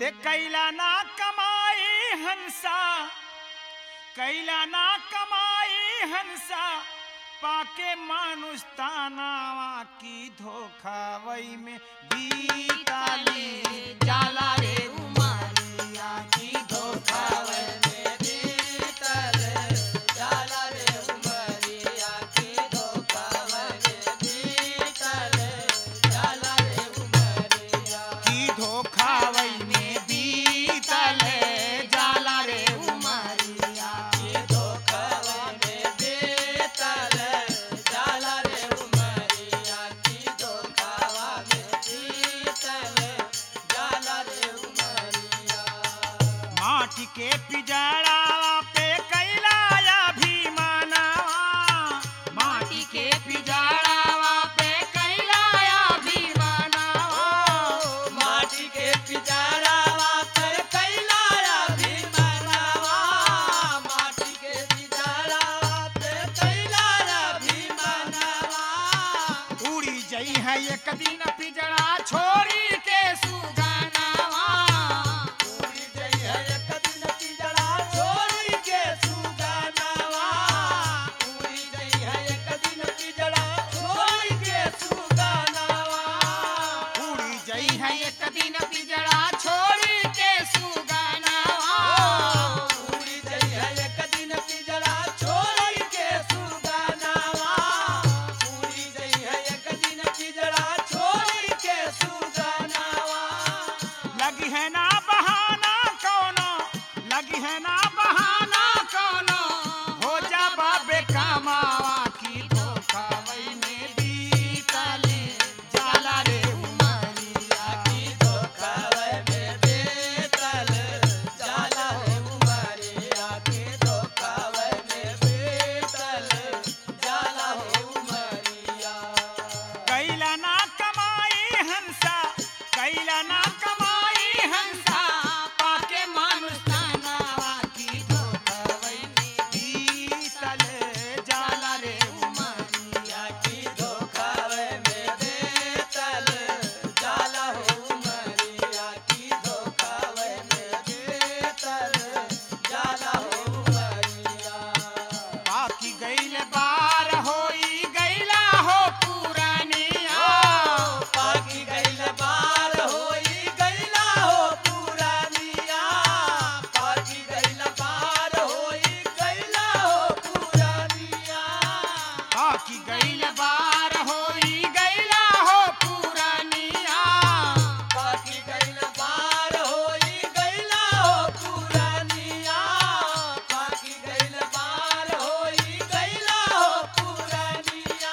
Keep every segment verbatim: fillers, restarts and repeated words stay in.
दे कैला ना कमाई हंसा, कैला ना कमाई हंसा, पाके मानुष तानावा की धोखा वही में बीताली जाला रे उमरिया की धोखा वही में बीतल जाला रे उमरिया की धोखा वही में बीतल जाला रे उमरिया की धोखा वही में बीतल जाला रे उमरिया की धोखा वही में बीतल जाला रे उमरिया की धोखा वही में बीतल जाला रे उमरिया। माटी के पिजड़ावा पे कैलाया भीमानावा, माटी के पिजड़ावा पे कैलाया भीमानावा, माटी के पिजड़ावा पे कैलाया भीमानावा, माटी के पिजड़ावा पे कैलाया भीमानावा। उड़ी जई है एक दिन पिजड़ा छोड़ी के सुगानावा, उड़ी गई है एक दिन पिजड़ा छोड़ के सुगानावा, उड़ी गई है एक दिन पिजड़ा छोड़ के सुगानावा, उड़ी जई है एक दिन पिजड़ा छोड़ी के सुगानावा। उड़ी गई है एक दिन पिजड़ा छोड़ के सुगानावा, उड़ी गई है एक दिन पिजड़ा छोड़ के सुगानावा। लगी है ना बहाना कौनो, लगी है ना बहाना कौनो, हो जा बाबे कमावा की धोखा वही में बीतले जाला रे उमरिया की धोखा वही में बीतल जाला रे उमरिया की धोखा वही में बीतल जाला रे उमरिया। कैला ना कमाई हंसा, कैला ना कमाई हंसा, पाके मानुष तानावा की धोखा वही में बीतल जाला रे उमरिया की धोखा वही में बीतल जाला रे उमरिया की धोखा वही में बीतल जाला रे उमरिया। बाकी गईल बार होई गईला हो पुरानिया, पाकी गईल बार होई गईला हो पुरानिया, पाकी गईल बार होई गईला हो पुरानिया, बाकी गईल बार होई गईला हो पुरानिया। पाकी गईल बार होई गईला हो पुरानिया, पाकी गईल बार होई गईला हो पुरानिया।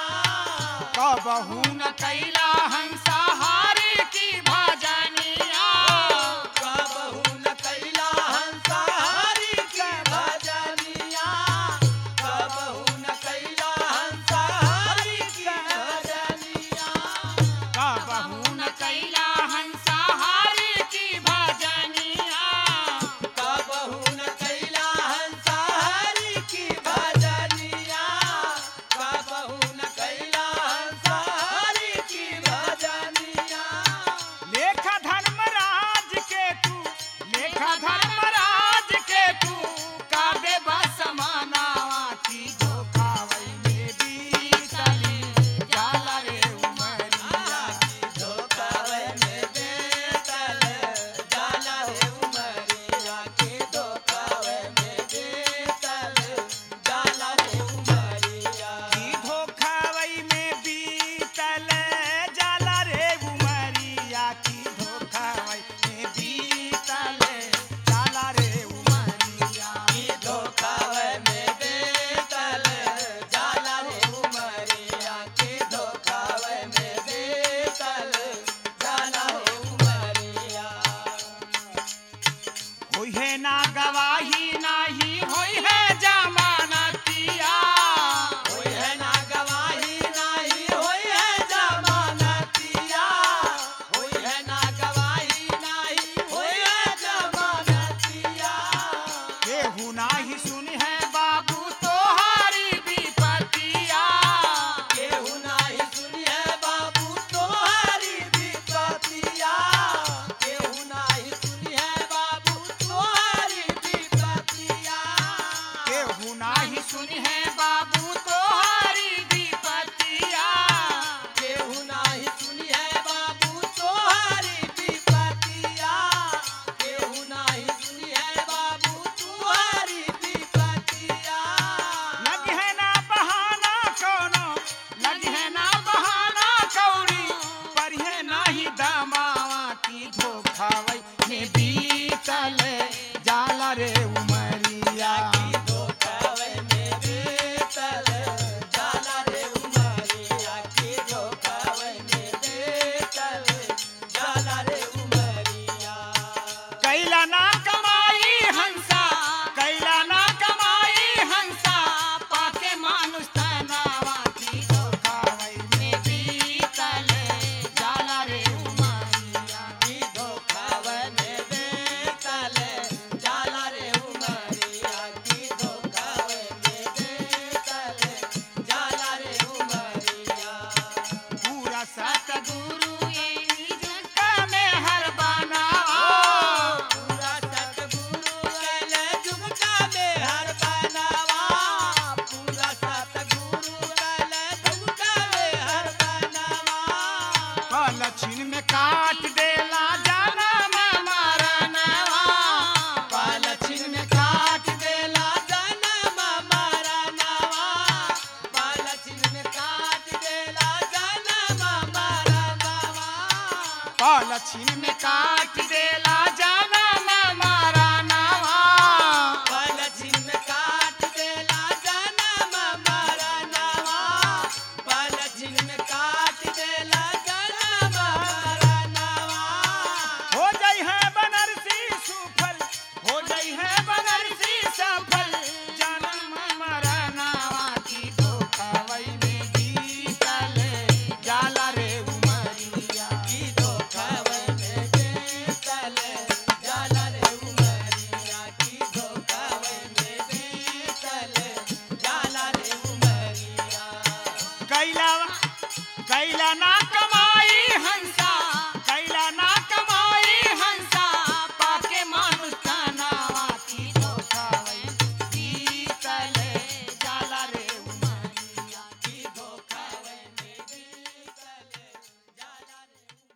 कबहू न कैला हंसा हारी की भजनिया, कबहू न कैला हंसाहारी की भजनिया, कबहू न कैला हंसाहारी की भजनिया, कबहू न कैला हंसा हारी की भजनिया। कबहू न कैला हंसाहारी की भजनिया, कबहू न कैला हंसाहारी की भजनिया। लेखा धर्मराज के तू, लेखा धर्मराज के तू, काबे बसमानावा की धोखा वही में बीतली जाला रे उमरिया की धोखा वही में बीतल जाला रे उमरिया की धोखा वही में बीतल जाला रे उमरिया। की धोखा वही में बीतल जाला रे उमरिया की धोखा वही में बीतल जाला रे उमरिया। की धोखा वही में बीतल जाला रे उमरिया की धोखा वही में बीतल जाला रे उमरिया। होई है ना गवाही नाही होई है जमानतिया, होई है ना गवाही नाही होई है जमानतिया, होई है ना गवाही नाही होई है जमानतिया। केहू नाही सुन है